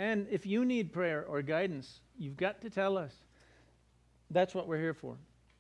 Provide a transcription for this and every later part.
And if you need prayer or guidance, you've got to tell us. That's what we're here for.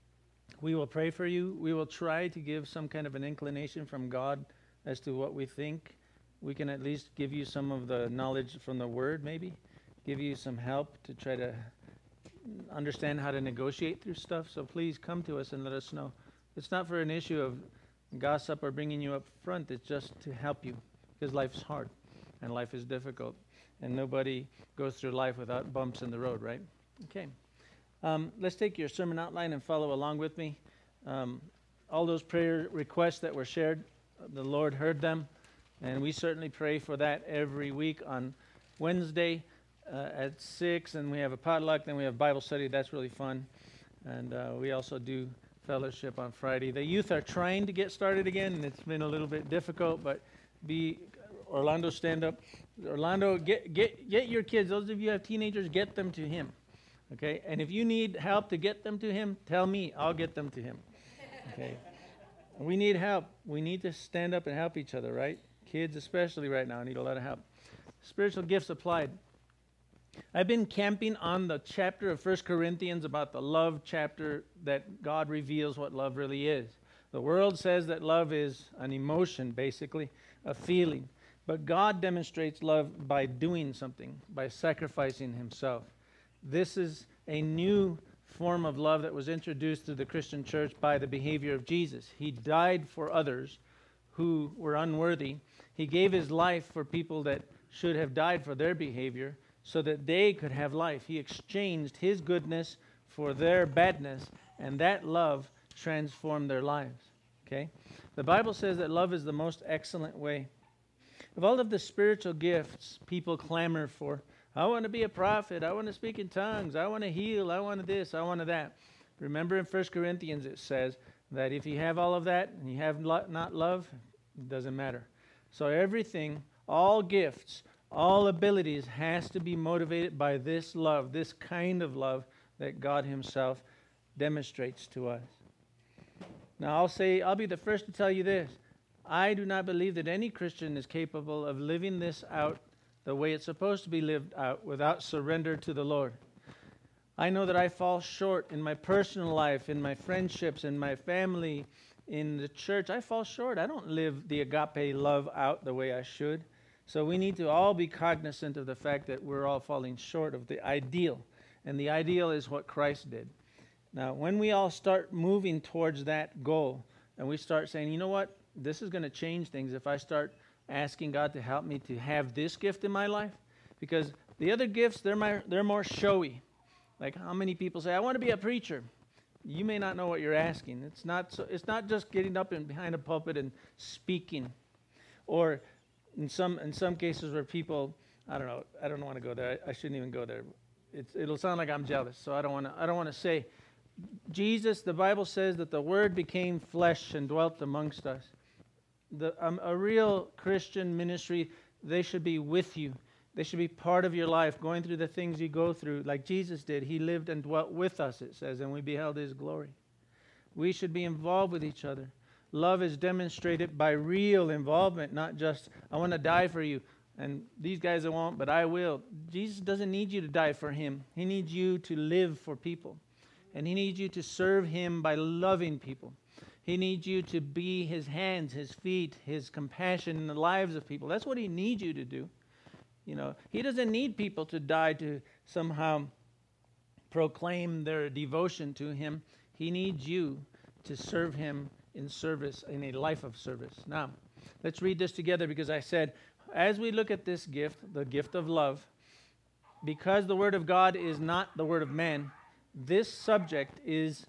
We will pray for you. We will try to give some kind of an inclination from God as to what we think. We can at least give you some of the knowledge from the Word, maybe. Give you some help to try to understand how to negotiate through stuff. So please come to us and let us know. It's not for an issue of gossip or bringing you up front. It's just to help you, because life's hard and life is difficult. And nobody goes through life without bumps in the road, right? Okay. Let's take your sermon outline and follow along with me. All those prayer requests that were shared, the Lord heard them, and we certainly pray for that every week on Wednesday at 6, and we have a potluck, then we have Bible study. That's really fun. And we also do fellowship on Friday. The youth are trying to get started again, and it's been a little bit difficult, but Orlando, stand up. Orlando, get your kids. Those of you who have teenagers, get them to him. Okay? And if you need help to get them to him, tell me. I'll get them to him. Okay? We need help. We need to stand up and help each other, right? Kids especially right now need a lot of help. Spiritual gifts applied. I've been camping on the chapter of 1 Corinthians about the love chapter that God reveals what love really is. The world says that love is an emotion, basically, a feeling. But God demonstrates love by doing something, by sacrificing himself. This is a new form of love that was introduced to the Christian church by the behavior of Jesus. He died for others who were unworthy. He gave his life for people that should have died for their behavior so that they could have life. He exchanged his goodness for their badness, and that love transformed their lives. Okay? The Bible says that love is the most excellent way. Of all of the spiritual gifts people clamor for, I want to be a prophet, I want to speak in tongues, I want to heal, I want this, I want that. Remember in 1 Corinthians it says that if you have all of that and you have not love, it doesn't matter. So everything, all gifts, all abilities has to be motivated by this love, this kind of love that God himself demonstrates to us. Now I'll be the first to tell you this. I do not believe that any Christian is capable of living this out the way it's supposed to be lived out without surrender to the Lord. I know that I fall short in my personal life, in my friendships, in my family, in the church. I fall short. I don't live the agape love out the way I should. So we need to all be cognizant of the fact that we're all falling short of the ideal. And the ideal is what Christ did. Now, when we all start moving towards that goal, and we start saying, you know what, this is going to change things if I start asking God to help me to have this gift in my life. Because the other gifts, they're more showy. Like how many people say, I want to be a preacher. You may not know what you're asking. It's not just getting up and behind a pulpit and speaking. Or in some cases where people, I don't want to go there. I shouldn't even go there. It'll sound like I'm jealous, so I don't want to say. Jesus, the Bible says that the Word became flesh and dwelt amongst us. A real Christian ministry, they should be with you. They should be part of your life, going through the things you go through, like Jesus did. He lived and dwelt with us, it says, and we beheld his glory. We should be involved with each other. Love is demonstrated by real involvement, not just, I want to die for you, and these guys won't, but I will. Jesus doesn't need you to die for him. He needs you to live for people. And he needs you to serve him by loving people. He needs you to be his hands, his feet, his compassion in the lives of people. That's what he needs you to do. You know, he doesn't need people to die to somehow proclaim their devotion to him. He needs you to serve him in service, in a life of service. Now, let's read this together because I said, as we look at this gift, the gift of love, because the word of God is not the word of man, this subject is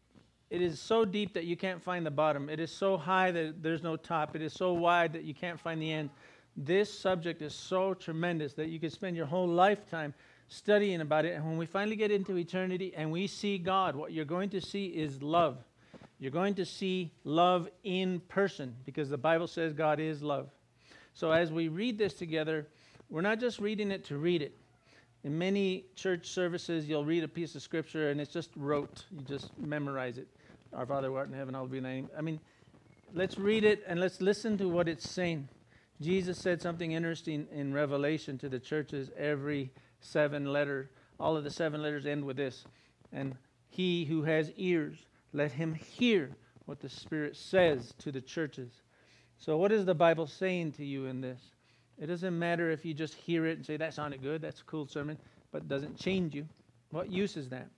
so deep that you can't find the bottom. It is so high that there's no top. It is so wide that you can't find the end. This subject is so tremendous that you could spend your whole lifetime studying about it. And when we finally get into eternity and we see God, what you're going to see is love. You're going to see love in person because the Bible says God is love. So as we read this together, we're not just reading it to read it. In many church services, you'll read a piece of scripture and it's just rote. You just memorize it. Our Father who art in heaven, hallowed be thy name. I mean, let's read it and let's listen to what it's saying. Jesus said something interesting in Revelation to the churches. Every 7 letter, all of the 7 letters end with this. And he who has ears, let him hear what the Spirit says to the churches. So what is the Bible saying to you in this? It doesn't matter if you just hear it and say, that sounded good, that's a cool sermon, but it doesn't change you. What use is that?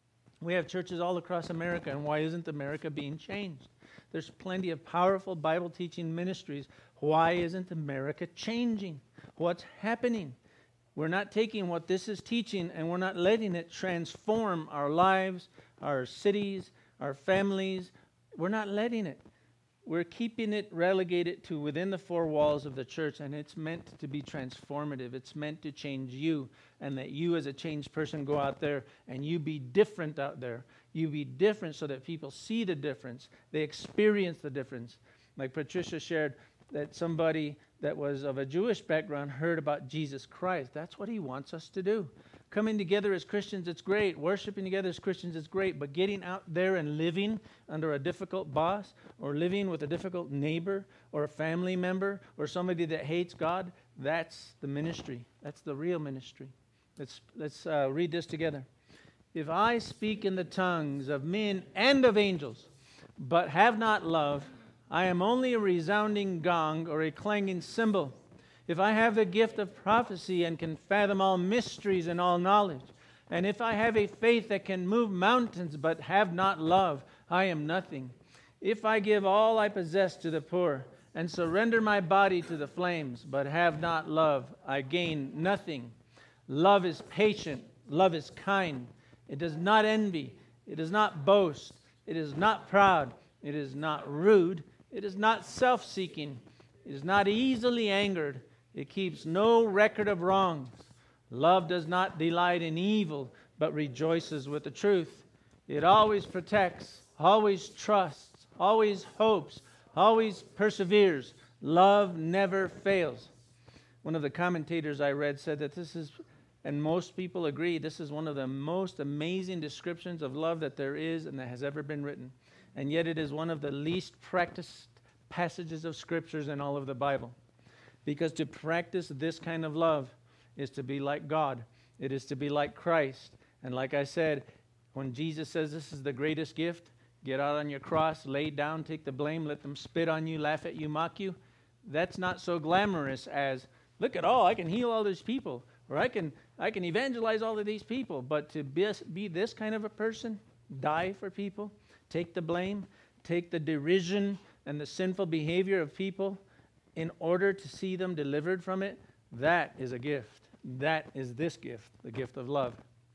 We have churches all across America, and why isn't America being changed? There's plenty of powerful Bible teaching ministries. Why isn't America changing? What's happening? We're not taking what this is teaching and we're not letting it transform our lives, our cities, our families. We're not letting it. We're keeping it relegated to within the 4 walls of the church, and it's meant to be transformative. It's meant to change you, and that you as a changed person go out there and you be different out there. You be different so that people see the difference. They experience the difference. Like Patricia shared, that somebody that was of a Jewish background heard about Jesus Christ. That's what he wants us to do. Coming together as Christians, it's great. Worshiping together as Christians, it's great. But getting out there and living under a difficult boss, or living with a difficult neighbor, or a family member, or somebody that hates God, that's the ministry. That's the real ministry. Let's read this together. If I speak in the tongues of men and of angels, but have not love, I am only a resounding gong or a clanging cymbal. If I have the gift of prophecy and can fathom all mysteries and all knowledge, and if I have a faith that can move mountains but have not love, I am nothing. If I give all I possess to the poor and surrender my body to the flames but have not love, I gain nothing. Love is patient. Love is kind. It does not envy. It does not boast. It is not proud. It is not rude. It is not self-seeking. It is not easily angered. It keeps no record of wrongs. Love does not delight in evil, but rejoices with the truth. It always protects, always trusts, always hopes, always perseveres. Love never fails. One of the commentators I read said that this is, and most people agree, this is one of the most amazing descriptions of love that there is and that has ever been written. And yet it is one of the least practiced passages of scriptures in all of the Bible. Because to practice this kind of love is to be like God. It is to be like Christ. And like I said, when Jesus says this is the greatest gift, get out on your cross, lay down, take the blame, let them spit on you, laugh at you, mock you. That's not so glamorous as, look at all, I can heal all these people, or I can evangelize all of these people. But to be this kind of a person, die for people, take the blame, take the derision and the sinful behavior of people in order to see them delivered from it, that is a gift. That is this gift, the gift of love.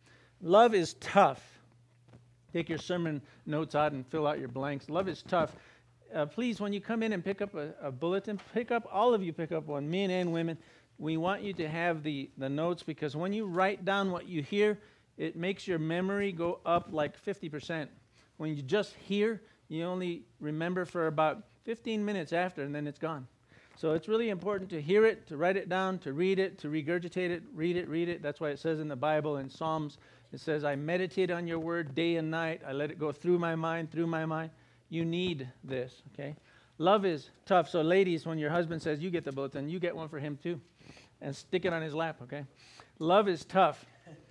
Love is tough. Take your sermon notes out and fill out your blanks. Love is tough. Please, when you come in and pick up a bulletin, all of you pick up one, men and women. We want you to have the notes, because when you write down what you hear, it makes your memory go up like 50%. When you just hear, you only remember for about 15 minutes after, and then it's gone. So it's really important to hear it, to write it down, to read it, to regurgitate it, read it. That's why it says in the Bible, in Psalms, it says, I meditate on your word day and night. I let it go through my mind. You need this, okay? Love is tough. So ladies, when your husband says, you get the bulletin, you get one for him too. And stick it on his lap, okay? Love is tough.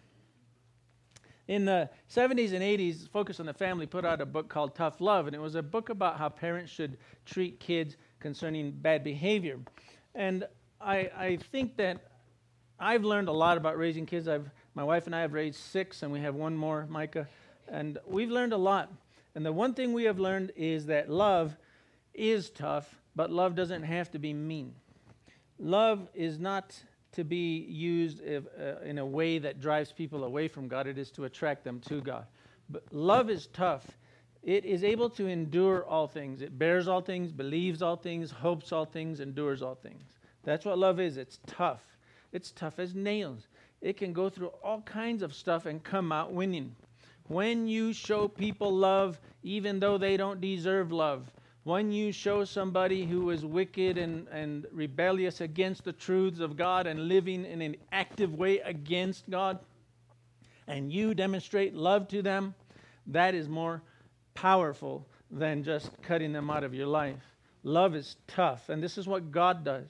In the 70s and 80s, Focus on the Family put out a book called Tough Love, and it was a book about how parents should treat kids concerning bad behavior. And I think that I've learned a lot about raising kids. My wife and I have raised 6, and we have one more, Micah. And we've learned a lot. And the one thing we have learned is that love is tough, but love doesn't have to be mean. Love is not to be used in a way that drives people away from God. It is to attract them to God. But love is tough. It is able to endure all things. It bears all things, believes all things, hopes all things, endures all things. That's what love is. It's tough. It's tough as nails. It can go through all kinds of stuff and come out winning. When you show people love, even though they don't deserve love, when you show somebody who is wicked and rebellious against the truths of God and living in an active way against God, and you demonstrate love to them, that is more powerful than just cutting them out of your life. Love is tough, and this is what God does.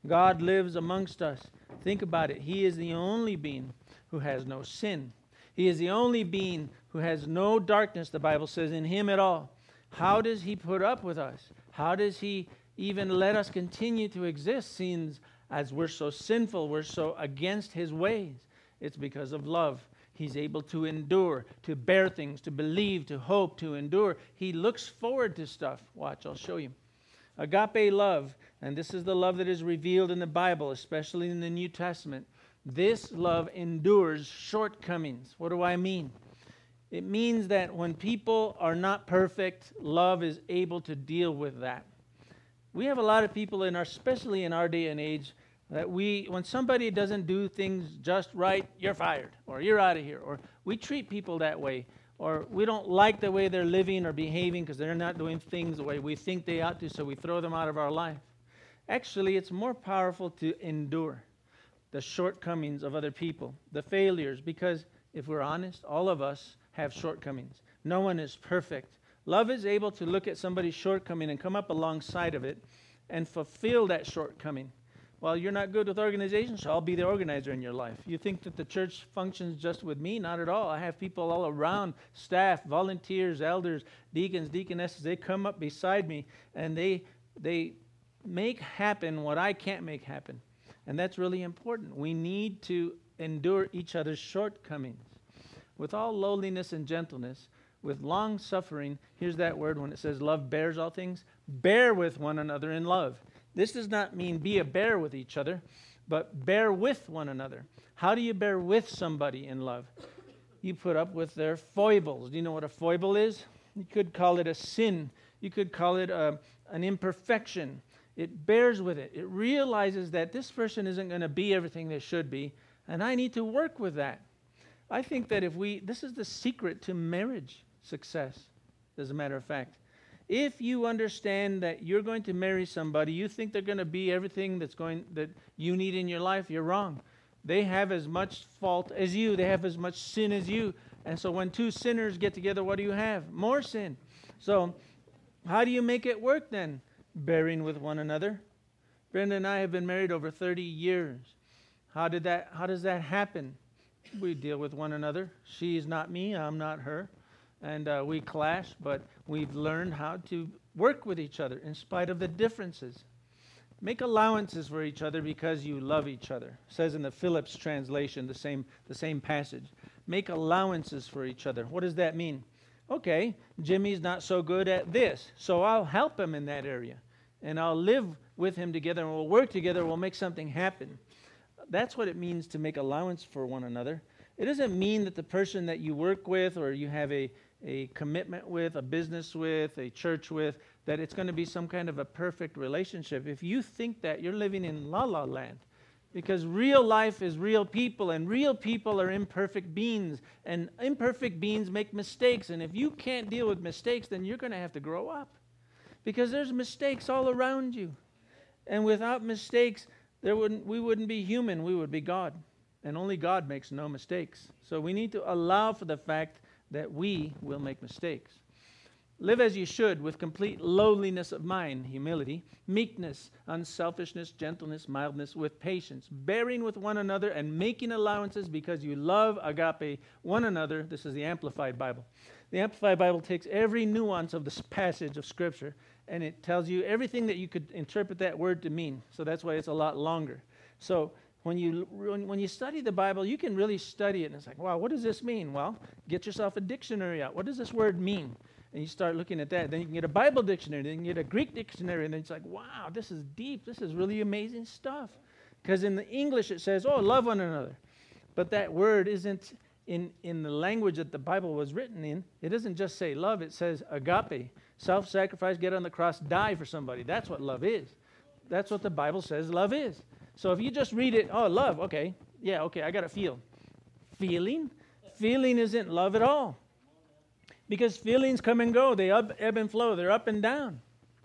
God lives amongst us. Think about it. He is the only being who has no sin. He is the only being who has no darkness, the Bible says, in him at all. How does he put up with us? How does he even let us continue to exist, seeing as we're so sinful, we're so against his ways? It's because of love. He's able to endure, to bear things, to believe, to hope, to endure. He looks forward to stuff. Watch, I'll show you. Agape love, and this is the love that is revealed in the Bible, especially in the New Testament. This love endures shortcomings. What do I mean? It means that when people are not perfect, love is able to deal with that. We have a lot of people especially in our day and age, that when somebody doesn't do things just right, you're fired, or you're out of here, or we treat people that way, or we don't like the way they're living or behaving because they're not doing things the way we think they ought to, so we throw them out of our life. Actually, it's more powerful to endure the shortcomings of other people, the failures, because if we're honest, all of us have shortcomings. No one is perfect. Love is able to look at somebody's shortcoming and come up alongside of it and fulfill that shortcoming. Well, you're not good with organization, so I'll be the organizer in your life. You think that the church functions just with me? Not at all. I have people all around, staff, volunteers, elders, deacons, deaconesses. They come up beside me, and they make happen what I can't make happen. And that's really important. We need to endure each other's shortcomings. With all lowliness and gentleness, with long suffering, here's that word when it says love bears all things. Bear with one another in love. This does not mean be a bear with each other, but bear with one another. How do you bear with somebody in love? You put up with their foibles. Do you know what a foible is? You could call it a sin. You could call it an imperfection. It bears with it. It realizes that this person isn't going to be everything they should be, and I need to work with that. I think that this is the secret to marriage success, as a matter of fact. If you understand that you're going to marry somebody, you think they're going to be everything that you need in your life, you're wrong. They have as much fault as you. They have as much sin as you. And so when two sinners get together, what do you have? More sin. So how do you make it work then? Bearing with one another. Brenda and I have been married over 30 years. How does that happen? We deal with one another. She's not me, I'm not her. And we clash, but we've learned how to work with each other in spite of the differences. Make allowances for each other because you love each other. It says in the Phillips translation, the same passage. Make allowances for each other. What does that mean? Okay, Jimmy's not so good at this, so I'll help him in that area. And I'll live with him together, and we'll work together, we'll make something happen. That's what it means to make allowance for one another. It doesn't mean that the person that you work with or you have a commitment with, a business with, a church with, that it's going to be some kind of a perfect relationship. If you think that, you're living in la-la land. Because real life is real people, and real people are imperfect beings. And imperfect beings make mistakes. And if you can't deal with mistakes, then you're going to have to grow up. Because there's mistakes all around you. And without mistakes, we wouldn't be human, we would be God. And only God makes no mistakes. So we need to allow for the fact that we will make mistakes. Live as you should, with complete lowliness of mind, humility, meekness, unselfishness, gentleness, mildness, with patience, bearing with one another and making allowances because you love agape one another. This is the Amplified Bible. The Amplified Bible takes every nuance of this passage of Scripture and it tells you everything that you could interpret that word to mean. So that's why it's a lot longer. So when you study the Bible, you can really study it. And it's like, wow, what does this mean? Well, get yourself a dictionary out. What does this word mean? And you start looking at that. Then you can get a Bible dictionary. Then you can get a Greek dictionary. And then it's like, wow, this is deep. This is really amazing stuff. Because in the English it says, oh, love one another. But that word isn't in the language that the Bible was written in. It doesn't just say love. It says agape. Self-sacrifice, get on the cross, die for somebody. That's what love is. That's what the Bible says love is. So if you just read it, oh, love, okay. Yeah, okay, I got to feel. Feeling? Feeling isn't love at all. Because feelings come and go. They ebb and flow. They're up and down.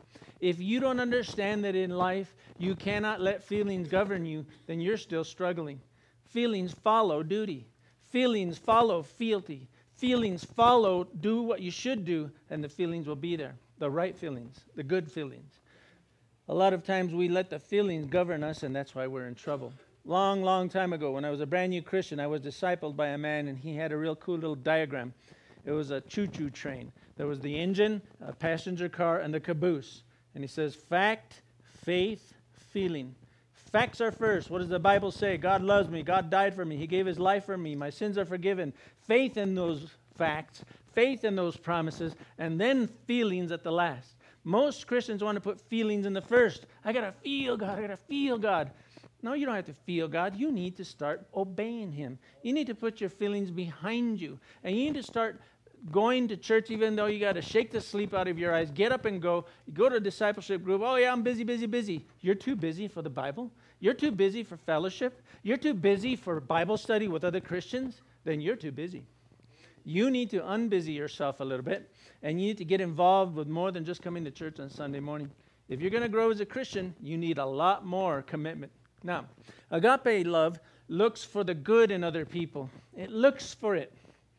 If you don't understand that in life you cannot let feelings govern you, then you're still struggling. Feelings follow duty. Feelings follow fealty. Feelings follow do what you should do, and the feelings will be there. The right feelings, the good feelings. A lot of times we let the feelings govern us, and that's why we're in trouble. Long, long time ago, when I was a brand new Christian, I was discipled by a man, and he had a real cool little diagram. It was a choo-choo train. There was the engine, a passenger car, and the caboose. And he says, fact, faith, feeling. Facts are first. What does the Bible say? God loves me. God died for me. He gave his life for me. My sins are forgiven. Faith in those facts, faith in those promises, and then feelings at the last. Most Christians want to put feelings in the first. I got to feel God. I got to feel God. No, you don't have to feel God. You need to start obeying him. You need to put your feelings behind you. And you need to start going to church even though you got to shake the sleep out of your eyes. Get up and go. You go to a discipleship group. Oh, yeah, I'm busy, busy, busy. You're too busy for the Bible. You're too busy for fellowship. You're too busy for Bible study with other Christians. Then you're too busy. You need to unbusy yourself a little bit, and you need to get involved with more than just coming to church on Sunday morning. If you're going to grow as a Christian, you need a lot more commitment. Now, agape love looks for the good in other people. It looks for it.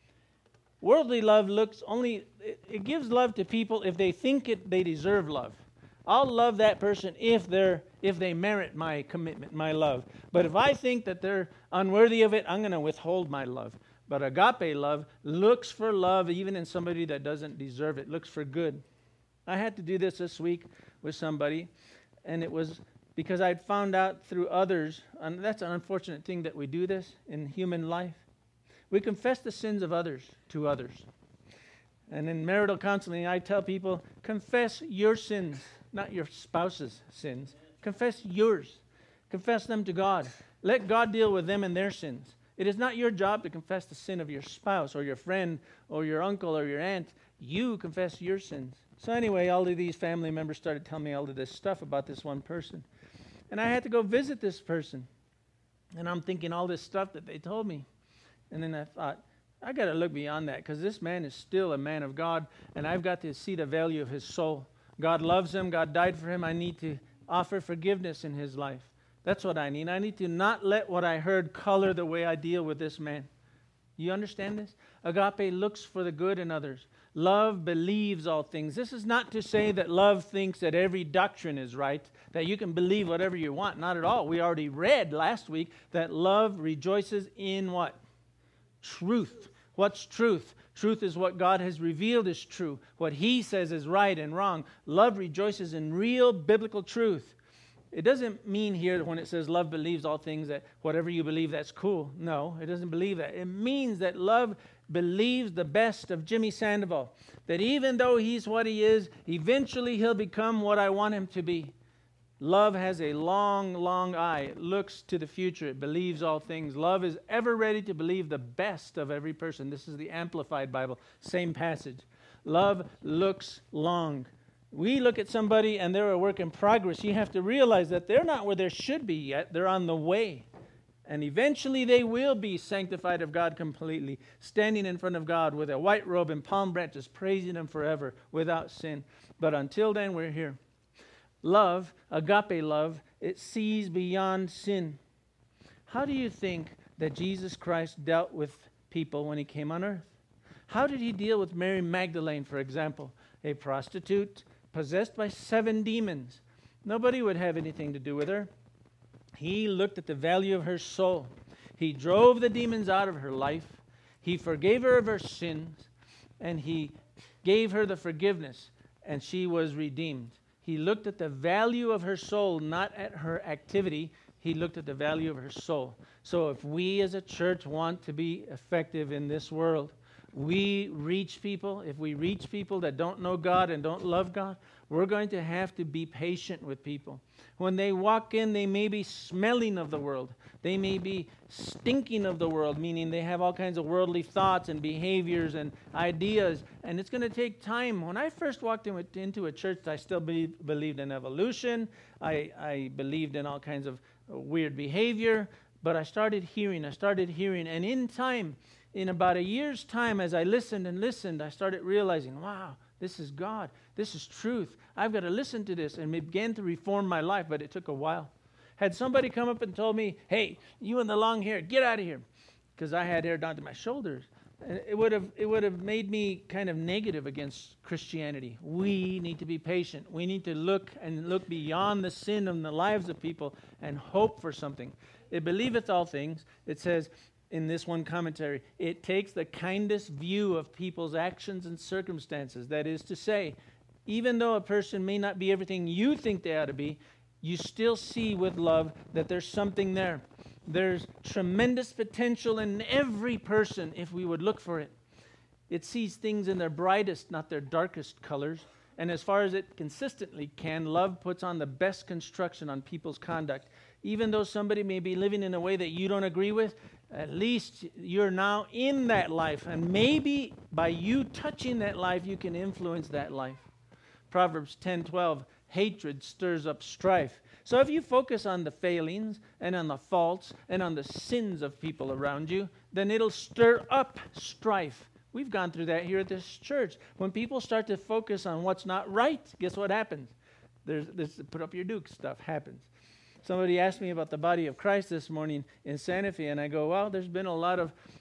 Worldly love it gives love to people if they think they deserve love. I'll love that person if they merit my commitment, my love. But if I think that they're unworthy of it, I'm going to withhold my love. But agape love looks for love even in somebody that doesn't deserve it, looks for good. I had to do this week with somebody, and it was because I'd found out through others, and that's an unfortunate thing that we do this in human life. We confess the sins of others to others. And in marital counseling, I tell people, confess your sins, not your spouse's sins. Confess yours. Confess them to God. Let God deal with them and their sins. It is not your job to confess the sin of your spouse or your friend or your uncle or your aunt. You confess your sins. So anyway, all of these family members started telling me all of this stuff about this one person. And I had to go visit this person. And I'm thinking all this stuff that they told me. And then I thought, I got to look beyond that because this man is still a man of God, and I've got to see the value of his soul. God loves him. God died for him. I need to offer forgiveness in his life. That's what I need. I need to not let what I heard color the way I deal with this man. You understand this? Agape looks for the good in others. Love believes all things. This is not to say that love thinks that every doctrine is right, that you can believe whatever you want. Not at all. We already read last week that love rejoices in what? Truth. What's truth? Truth is what God has revealed is true. What he says is right and wrong. Love rejoices in real biblical truth. It doesn't mean here when it says love believes all things that whatever you believe, that's cool. No, it doesn't believe that. It means that love believes the best of Jimmy Sandoval. That even though he's what he is, eventually he'll become what I want him to be. Love has a long, long eye. It looks to the future. It believes all things. Love is ever ready to believe the best of every person. This is the Amplified Bible, same passage. Love looks long. We look at somebody and they're a work in progress. You have to realize that they're not where they should be yet. They're on the way. And eventually they will be sanctified of God completely, standing in front of God with a white robe and palm branches, praising him forever without sin. But until then, we're here. Love, agape love, it sees beyond sin. How do you think that Jesus Christ dealt with people when he came on earth? How did he deal with Mary Magdalene, for example, a prostitute possessed by 7 demons? Nobody would have anything to do with her. He looked at the value of her soul. He drove the demons out of her life. He forgave her of her sins, and he gave her the forgiveness, and she was redeemed. He looked at the value of her soul, not at her activity. He looked at the value of her soul. So if we as a church want to be effective in this world, we reach people. If we reach people that don't know God and don't love God, we're going to have to be patient with people. When they walk in, they may be smelling of the world. They may be stinking of the world, meaning they have all kinds of worldly thoughts and behaviors and ideas, and it's going to take time. When I first walked into a church, I still believed in evolution. I believed in all kinds of weird behavior, but I started hearing, and in time, in about a year's time, as I listened and listened, I started realizing, wow, this is God. This is truth. I've got to listen to this, and began to reform my life, but it took a while. Had somebody come up and told me, hey, you in the long hair, get out of here, because I had hair down to my shoulders. And it would have made me kind of negative against Christianity. We need to be patient. We need to look beyond the sin in the lives of people and hope for something. It believeth all things. It says in this one commentary, it takes the kindest view of people's actions and circumstances. That is to say, even though a person may not be everything you think they ought to be, you still see with love that there's something there. There's tremendous potential in every person if we would look for it. It sees things in their brightest, not their darkest colors. And as far as it consistently can, love puts on the best construction on people's conduct. Even though somebody may be living in a way that you don't agree with, at least you're now in that life. And maybe by you touching that life, you can influence that life. Proverbs 10:12, hatred stirs up strife. So if you focus on the failings and on the faults and on the sins of people around you, then it'll stir up strife. We've gone through that here at this church. When people start to focus on what's not right, guess what happens? There's put up your Duke stuff happens. Somebody asked me about the body of Christ this morning in Santa Fe, and I go, well, there's been a lot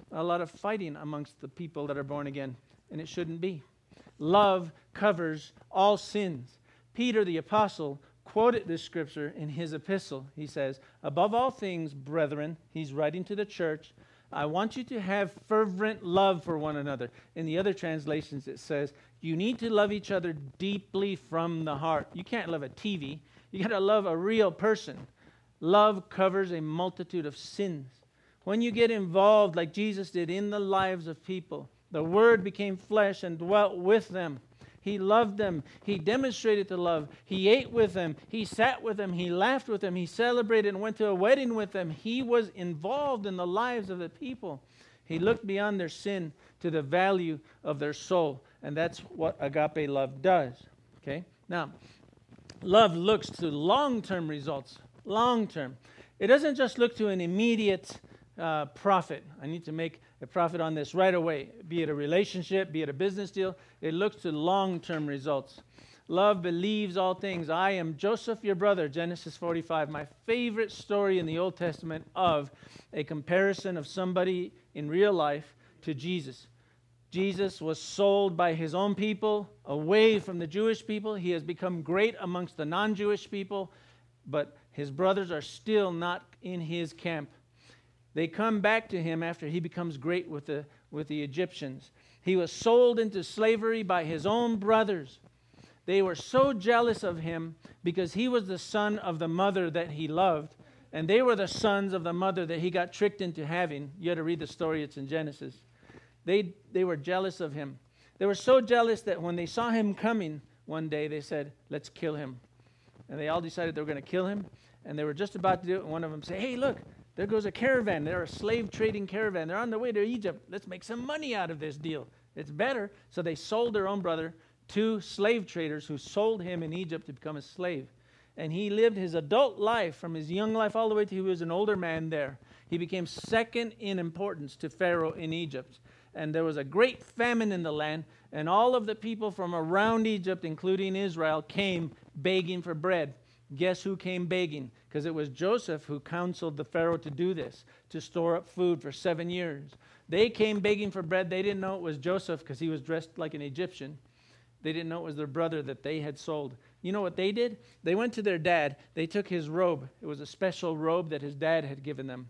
of fighting amongst the people that are born again, and it shouldn't be. Love covers all sins. Peter the apostle quoted this scripture in his epistle. He says, above all things, brethren, he's writing to the church, I want you to have fervent love for one another. In the other translations, it says, you need to love each other deeply from the heart. You can't love a TV. You got to love a real person. Love covers a multitude of sins. When you get involved, like Jesus did, in the lives of people, the Word became flesh and dwelt with them. He loved them. He demonstrated the love. He ate with them. He sat with them. He laughed with them. He celebrated and went to a wedding with them. He was involved in the lives of the people. He looked beyond their sin to the value of their soul. And that's what agape love does. Okay? Now, love looks to long-term results. Long-term. It doesn't just look to an immediate profit. I need to make a profit on this right away, be it a relationship, be it a business deal. It looks to long-term results. Love believes all things. I am Joseph, your brother, Genesis 45, my favorite story in the Old Testament of a comparison of somebody in real life to Jesus. Jesus was sold by his own people away from the Jewish people. He has become great amongst the non-Jewish people, but his brothers are still not in his camp. They come back to him after he becomes great with the Egyptians. He was sold into slavery by his own brothers. They were so jealous of him because he was the son of the mother that he loved, and they were the sons of the mother that he got tricked into having. You got to read the story, it's in Genesis. They were jealous of him. They were so jealous that when they saw him coming one day, they said, let's kill him. And they all decided they were going to kill him, and they were just about to do it, and one of them said, hey, look, there goes a caravan. They're a slave trading caravan. They're on their way to Egypt. Let's make some money out of this deal. It's better. So they sold their own brother to slave traders who sold him in Egypt to become a slave. And he lived his adult life from his young life all the way to he was an older man there. He became second in importance to Pharaoh in Egypt. And there was a great famine in the land, and all of the people from around Egypt, including Israel, came begging for bread. Guess who came begging? Because it was Joseph who counseled the Pharaoh to do this, to store up food for 7 years. They came begging for bread. They didn't know it was Joseph because he was dressed like an Egyptian. They didn't know it was their brother that they had sold. You know what they did? They went to their dad. They took his robe. It was a special robe that his dad had given them.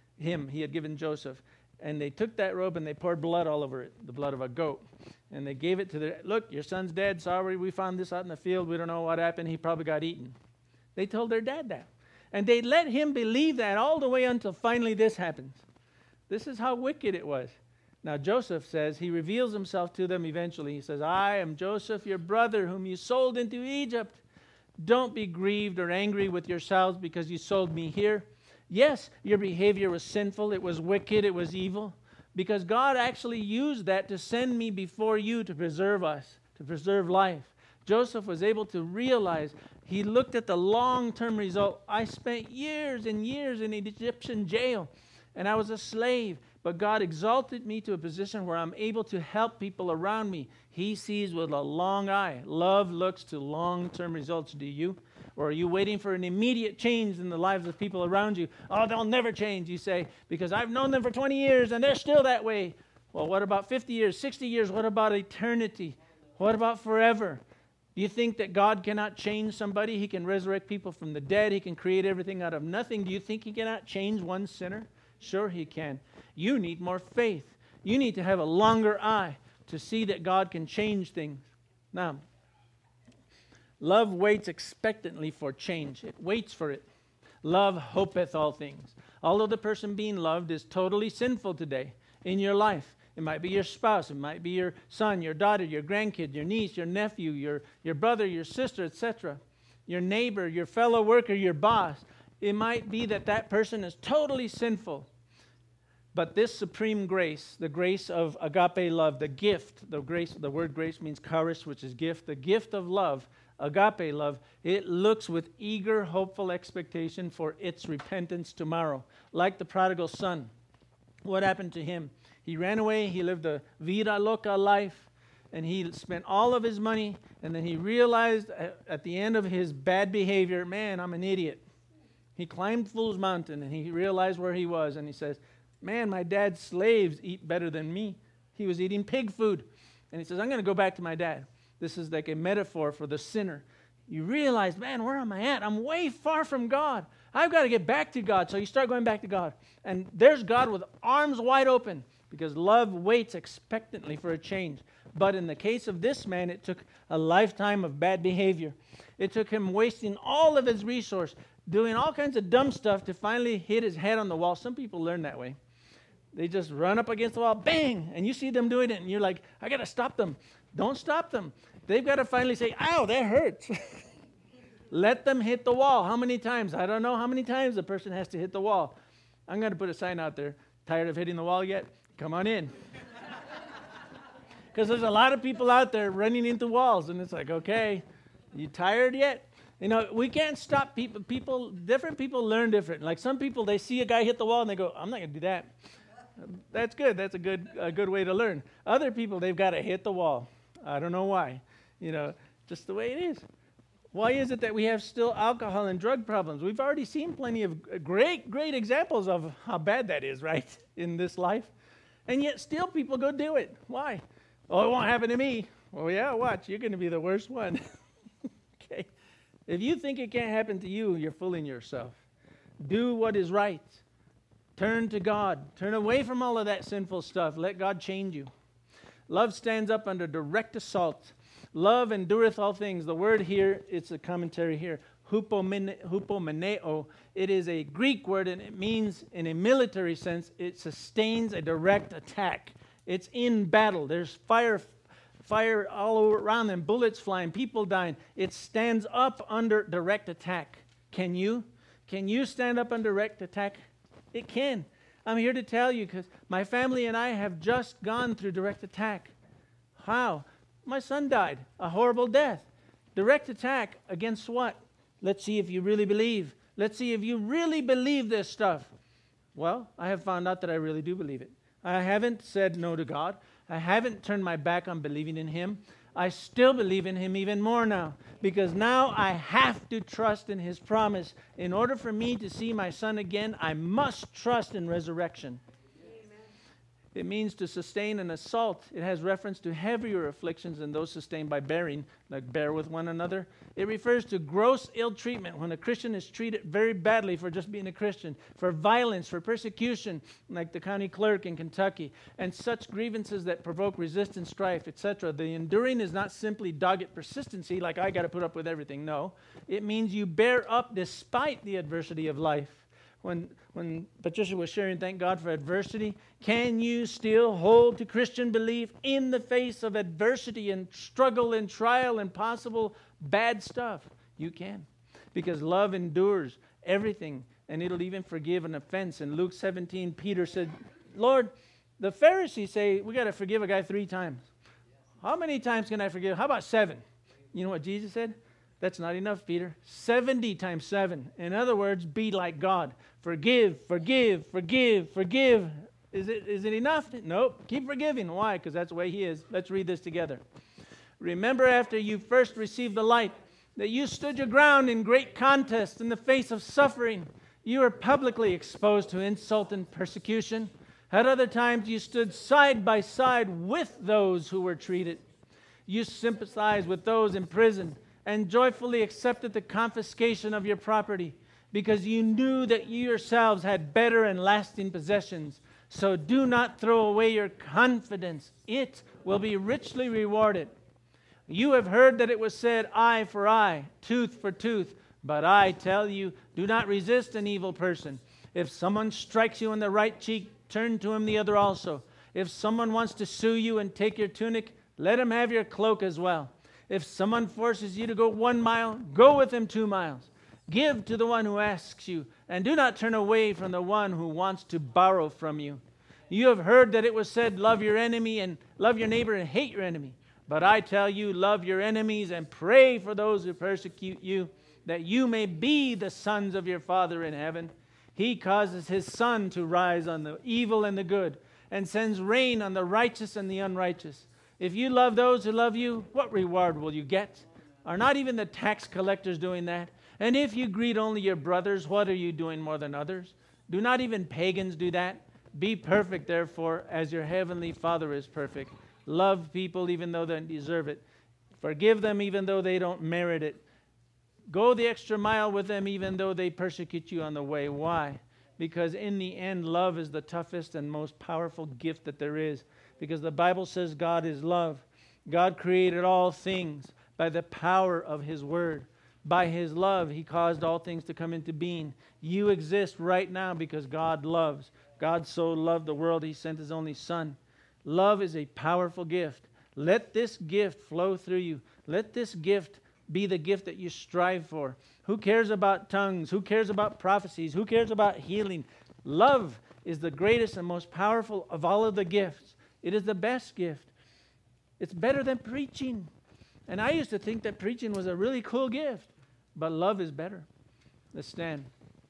He had given Joseph. And they took that robe and they poured blood all over it, the blood of a goat. And they gave it to their, look, your son's dead. Sorry, we found this out in the field. We don't know what happened. He probably got eaten. They told their dad that. And they let him believe that all the way until finally this happens. This is how wicked it was. Now Joseph says, he reveals himself to them eventually. He says, I am Joseph, your brother, whom you sold into Egypt. Don't be grieved or angry with yourselves because you sold me here. Yes, your behavior was sinful. It was wicked. It was evil. Because God actually used that to send me before you to preserve us, to preserve life. Joseph was able to realize, he looked at the long-term result. I spent years and years in an Egyptian jail, and I was a slave. But God exalted me to a position where I'm able to help people around me. He sees with a long eye. Love looks to long-term results. Do you? Or are you waiting for an immediate change in the lives of people around you? Oh, they'll never change, you say, because I've known them for 20 years and they're still that way. Well, what about 50 years, 60 years? What about eternity? What about forever? Do you think that God cannot change somebody? He can resurrect people from the dead. He can create everything out of nothing. Do you think He cannot change one sinner? Sure He can. You need more faith. You need to have a longer eye to see that God can change things. Now, love waits expectantly for change. It waits for it. Love hopeth all things. Although the person being loved is totally sinful today in your life, it might be your spouse, it might be your son, your daughter, your grandkid, your niece, your nephew, your brother, your sister, etc., your neighbor, your fellow worker, your boss. It might be that that person is totally sinful. But this supreme grace, the grace of agape love, the gift, the word grace means charis, which is gift, the gift of love, agape love, it looks with eager, hopeful expectation for its repentance tomorrow. Like the prodigal son. What happened to him? He ran away, he lived a vida loca life, and he spent all of his money, and then he realized at the end of his bad behavior, man, I'm an idiot. He climbed Fool's Mountain, and he realized where he was, and he says, man, my dad's slaves eat better than me. He was eating pig food. And he says, I'm going to go back to my dad. This is like a metaphor for the sinner. You realize, man, where am I at? I'm way far from God. I've got to get back to God. So you start going back to God. And there's God with arms wide open because love waits expectantly for a change. But in the case of this man, it took a lifetime of bad behavior. It took him wasting all of his resource, doing all kinds of dumb stuff to finally hit his head on the wall. Some people learn that way. They just run up against the wall, bang, and you see them doing it, and you're like, I got to stop them. Don't stop them. They've got to finally say, ow, that hurts. Let them hit the wall. How many times? I don't know how many times a person has to hit the wall. I'm going to put a sign out there. Tired of hitting the wall yet? Come on in. Because there's a lot of people out there running into walls, and it's like, okay, you tired yet? You know, we can't stop people. Different people learn different. Like some people, they see a guy hit the wall, and they go, I'm not going to do that. That's good. That's a good way to learn. Other people, they've got to hit the wall. I don't know why. You know, just the way it is. Why is it that we have still alcohol and drug problems? We've already seen plenty of great examples of how bad that is, right, in this life. And yet still people go do it. Why? Oh, it won't happen to me. Well, yeah, watch. You're going to be the worst one. Okay. If you think it can't happen to you, you're fooling yourself. Do what is right. Turn to God. Turn away from all of that sinful stuff. Let God change you. Love stands up under direct assault. Love endureth all things. The word here, it's a commentary here, hupomeneo. It is a Greek word, and it means, in a military sense, it sustains a direct attack. It's in battle. There's fire all around them, bullets flying, people dying. It stands up under direct attack. Can you? Can you stand up under direct attack? It can. I'm here to tell you because my family and I have just gone through direct attack. How? My son died a horrible death. Direct attack against what? Let's see if you really believe. Let's see if you really believe this stuff. Well, I have found out that I really do believe it. I haven't said no to God. I haven't turned my back on believing in Him. I still believe in Him even more now because now I have to trust in His promise. In order for me to see my son again, I must trust in resurrection. It means to sustain an assault. It has reference to heavier afflictions than those sustained by bearing, like bear with one another. It refers to gross ill treatment when a Christian is treated very badly for just being a Christian, for violence, for persecution, like the county clerk in Kentucky, and such grievances that provoke resistance, strife, etc. The enduring is not simply dogged persistency, like I got to put up with everything. No, it means you bear up despite the adversity of life. When Patricia was sharing, thank God for adversity, can you still hold to Christian belief in the face of adversity and struggle and trial and possible bad stuff? You can. Because love endures everything, and it'll even forgive an offense. In Luke 17, Peter said, Lord, the Pharisees say we got to forgive a guy 3 times. How many times can I forgive? How about 7? You know what Jesus said? That's not enough, Peter. 70 times 7. In other words, be like God. Forgive, forgive, forgive, forgive. Is it enough? Nope. Keep forgiving. Why? Because that's the way He is. Let's read this together. Remember after you first received the light, that you stood your ground in great contest in the face of suffering. You were publicly exposed to insult and persecution. At other times, you stood side by side with those who were treated. You sympathized with those in prison and joyfully accepted the confiscation of your property because you knew that you yourselves had better and lasting possessions. So do not throw away your confidence. It will be richly rewarded. You have heard that it was said, eye for eye, tooth for tooth. But I tell you, do not resist an evil person. If someone strikes you on the right cheek, turn to him the other also. If someone wants to sue you and take your tunic, let him have your cloak as well. If someone forces you to go 1 mile, go with him 2 miles. Give to the one who asks you, and do not turn away from the one who wants to borrow from you. You have heard that it was said, love your enemy and love your neighbor and hate your enemy. But I tell you, love your enemies and pray for those who persecute you, that you may be the sons of your Father in heaven. He causes his sun to rise on the evil and the good, and sends rain on the righteous and the unrighteous. If you love those who love you, what reward will you get? Are not even the tax collectors doing that? And if you greet only your brothers, what are you doing more than others? Do not even pagans do that? Be perfect, therefore, as your heavenly Father is perfect. Love people even though they don't deserve it. Forgive them even though they don't merit it. Go the extra mile with them even though they persecute you on the way. Why? Because in the end, love is the toughest and most powerful gift that there is. Because the Bible says God is love. God created all things by the power of his word. By his love, he caused all things to come into being. You exist right now because God loves. God so loved the world, he sent his only Son. Love is a powerful gift. Let this gift flow through you. Let this gift be the gift that you strive for. Who cares about tongues? Who cares about prophecies? Who cares about healing? Love is the greatest and most powerful of all of the gifts. It is the best gift. It's better than preaching. And I used to think that preaching was a really cool gift. But love is better. Let's stand.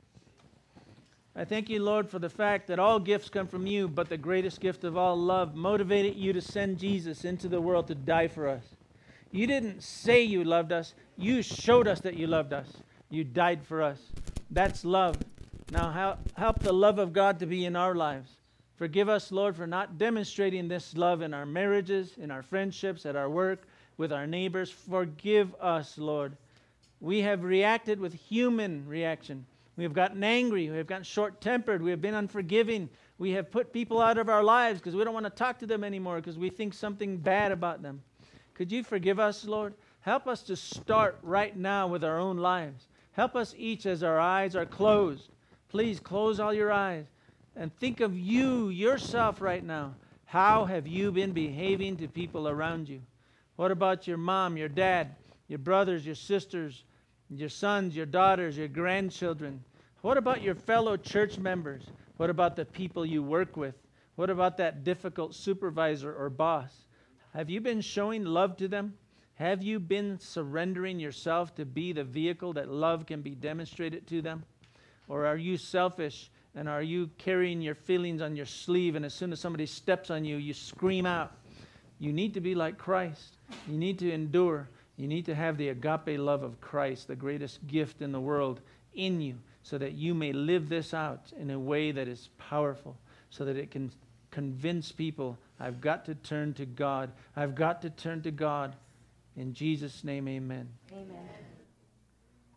I thank you, Lord, for the fact that all gifts come from you, but the greatest gift of all, love, motivated you to send Jesus into the world to die for us. You didn't say you loved us. You showed us that you loved us. You died for us. That's love. Now help the love of God to be in our lives. Forgive us, Lord, for not demonstrating this love in our marriages, in our friendships, at our work, with our neighbors. Forgive us, Lord. We have reacted with human reaction. We have gotten angry. We have gotten short-tempered. We have been unforgiving. We have put people out of our lives because we don't want to talk to them anymore because we think something bad about them. Could you forgive us, Lord? Help us to start right now with our own lives. Help us each as our eyes are closed. Please close all your eyes and think of you, yourself right now. How have you been behaving to people around you? What about your mom, your dad, your brothers, your sisters, your sons, your daughters, your grandchildren? What about your fellow church members? What about the people you work with? What about that difficult supervisor or boss? Have you been showing love to them? Have you been surrendering yourself to be the vehicle that love can be demonstrated to them? Or are you selfish and are you carrying your feelings on your sleeve, and as soon as somebody steps on you, you scream out? You need to be like Christ. You need to endure. You need to have the agape love of Christ, the greatest gift in the world, in you, so that you may live this out in a way that is powerful, so that it can convince people, I've got to turn to God. I've got to turn to God. In Jesus' name, amen. Amen.